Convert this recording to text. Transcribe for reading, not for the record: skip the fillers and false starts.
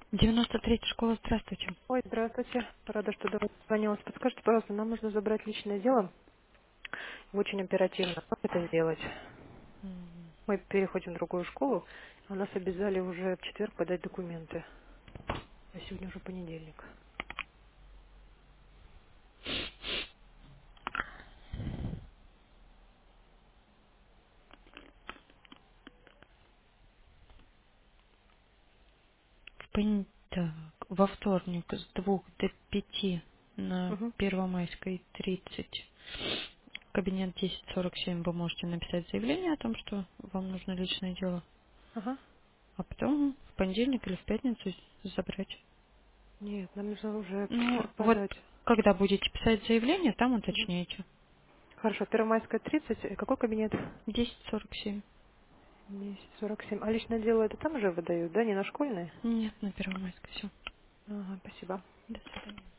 93-я школа, здравствуйте. Ой, здравствуйте. Рада, что до вас звонилась. Подскажите, пожалуйста, нам нужно забрать личное дело очень оперативно. Как это сделать? Мы переходим в другую школу, а нас обязали уже в четверг подать документы. А сегодня уже понедельник. Так, во вторник с 2 до 5 на Угу. Первомайской 30, кабинет 1047, вы можете написать заявление о том, что вам нужно личное дело, Ага. а потом в понедельник или в пятницу забрать. Нет, нам нужно уже в Ну, четверг вот подать. когда будете писать заявление, там Мгм. уточняйте. Хорошо, Первомайская 30. Какой кабинет? 1047. 1047. А личное дело это там же выдают, да? Не на школьное? Нет, на Первомайской все. Ага, спасибо. До свидания.